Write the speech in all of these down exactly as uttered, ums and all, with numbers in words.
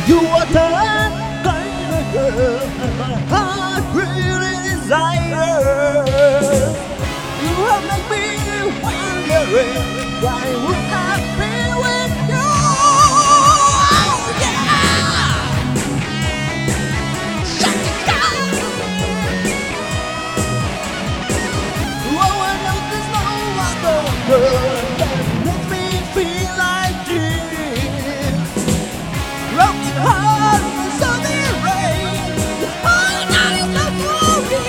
You are that kind of girl my heart really desires. You have made me wondering why would I be with you? Oh, yeah! Shut it down! Oh, I know there's no other girl that makes me feel like this. Broken heart, sunny rain, all night long for me.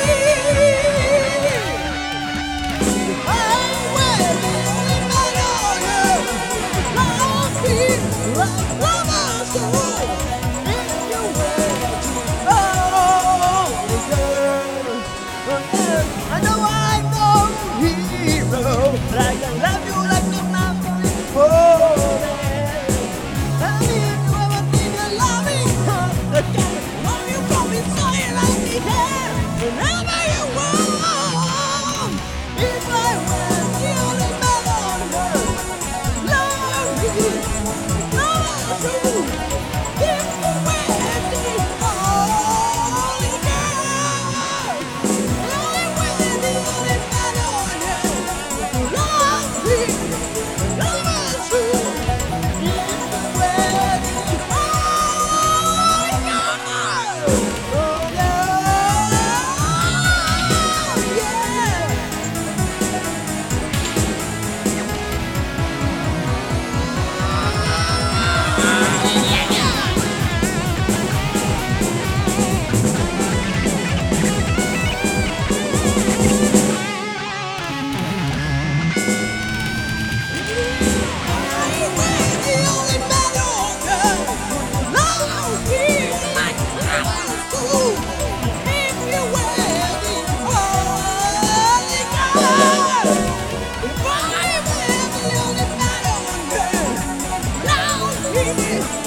I'm waiting for you. Love me, love my soul. If you were oh, girl, I know I'm no hero, but I can love you like I'm not before. I mean, you ever think you love me? Huh? I can't love you for me, so you let me have whenever you want. If I were the only man on earth, love me, love you. If you were the only girl, only women, the only man on earth, love me, love you. If you were the only girl, oh yeah, yeah. If I were the only man on earth, love me.